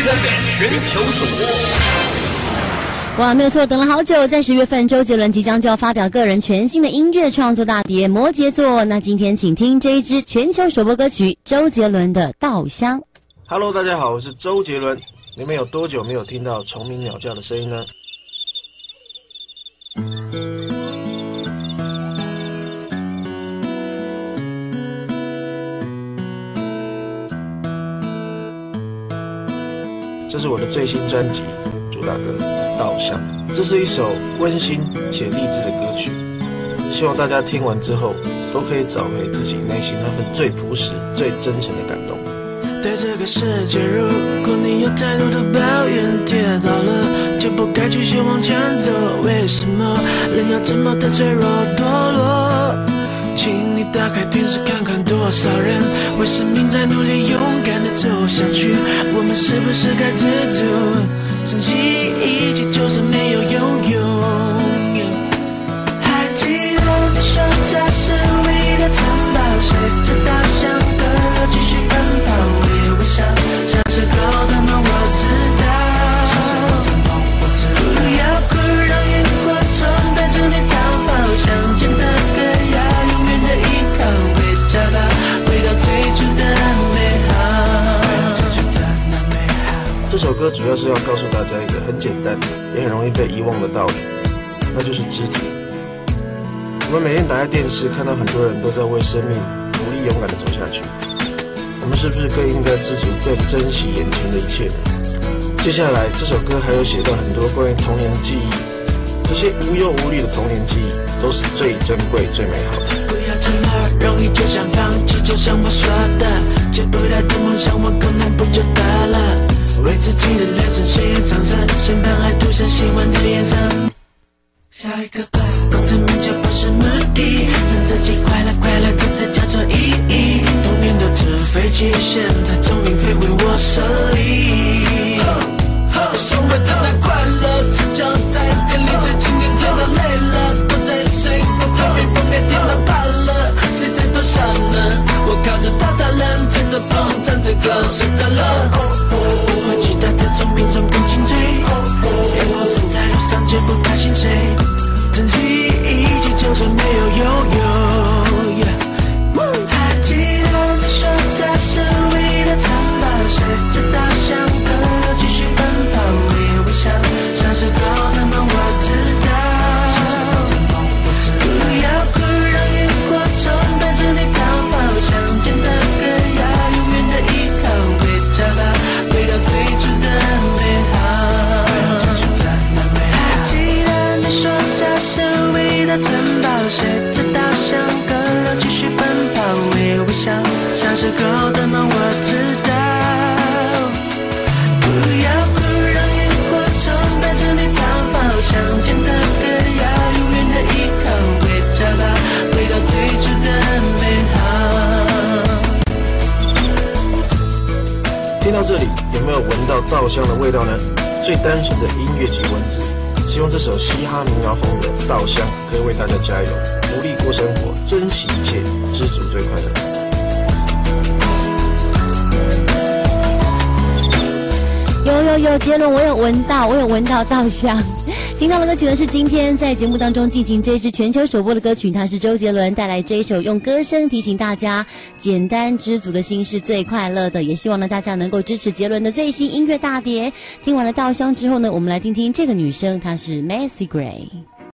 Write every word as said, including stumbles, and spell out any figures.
人脸全球首播。 哇，没有错，等了好久，在十月份，周杰伦即将就要发表个人全新的音乐创作大碟《摩羯座》。那今天请听这一支全球首播歌曲，周杰伦的《稻香》。 Hello， 大家好，我是周杰伦。你们有多久没有听到虫鸣鸟叫的声音呢？这是我的最新专辑主打歌《稻香》，这是一首温馨且励志的歌曲，希望大家听完之后都可以找回自己内心那份最朴实、最真诚的感动。 对这个世界，如果你有太多的抱怨，跌倒了就不该继续往前走。为什么人要这么的脆弱堕落？请你打开电视看看，多少人为生命在努力，勇敢的走下去。我们是不是该知足，珍惜一切，就算没有拥有。还记得你说这是唯一的城堡，随着稻香歌继续奔跑，微微笑，像是狗的梦我知道，像是狗的梦我知道。不要哭，让萤火虫带着你逃跑，想见的歌谣，永远的依靠，会找到回到最初的美好，回到最初的那美好。 这首歌主要是要告诉大家一个很简单也很容易被遗忘的道理，那就是知足。我们每天打开电视，看到很多人都在为生命努力勇敢地走下去，我们是不是更应该知足，更珍惜眼前的一切呢？接下来这首歌还有写到很多关于童年的记忆，这些无忧无虑的童年记忆都是最珍贵最美好的。 不要这么容易就想放弃，就像我说的，追不到的梦想我可能不就得了，为自己的人生写上色，身旁还涂上希望的颜色。下一个吧，功成名就不是目的，让自己快乐快乐，这才叫做意义。童年的纸飞机，现在终于飞回我手里。所谓的那快乐，赤脚在店里，最经典甜到累了，都在水果旁边，封面甜到怕了，谁在多想呢？我靠着稻草人，吹着风，唱着歌，睡着了。不会期待的聪明中更精粹，烟火散在路上却不怕心碎，珍惜一切，就算没有拥有。还记得你说这是唯一的城堡，随着稻香歌继续奔跑，微微笑，像是狗的梦我知道，像是狗的梦我知道。不要哭，让萤火虫带着你逃跑，想见的歌谣，永远的依靠，会找到回到最初的美好，回到最初的那美好。还记得你说这是唯一的城堡，随着稻香歌继续奔跑，微微笑，像是狗的梦我知道。不要哭，让萤火虫带着你逃跑，想见的歌谣，永远的依靠，会找到回到最初的美好。 听到这里，有没有闻到稻香的味道呢？最单纯的音乐及文字，希望这首嘻哈民谣风的《稻香》可以为大家加油，努力过生活，珍惜一切，知足最快乐。 有有有，杰伦，我有闻到，我有闻到稻香。听到的歌曲呢是今天在节目当中进行这支全球首播的歌曲，它是周杰伦带来这一首用歌声提醒大家，简单知足的心是最快乐的。也希望呢大家能够支持杰伦的最新音乐大碟。听完了稻香之后呢，我们来听听这个女生，她是 Macy Gray。